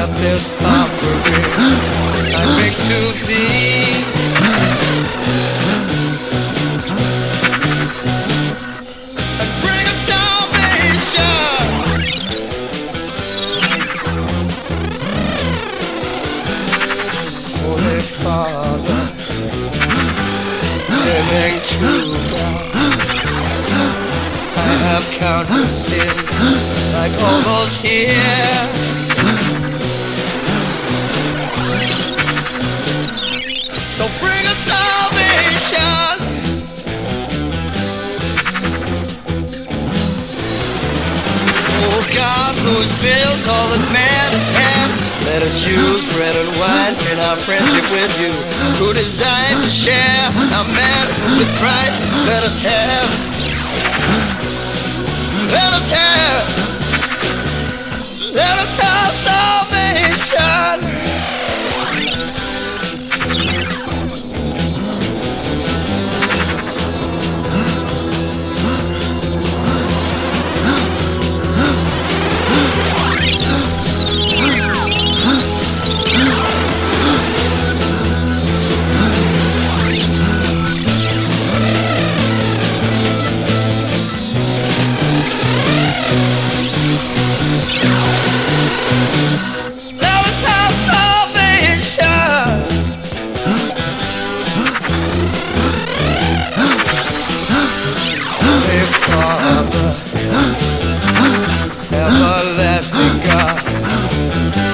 accept this offering I make to thee. And bring us salvation. Holy Father, living true God, I have countless sins like all those here. So bring us salvation. Oh God, who has built all that man has had, let us use bread and wine in our friendship with you, who designed to share our man with Christ. Let us have salvation. Father, everlasting God,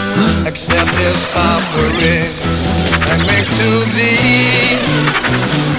accept this offering and make to thee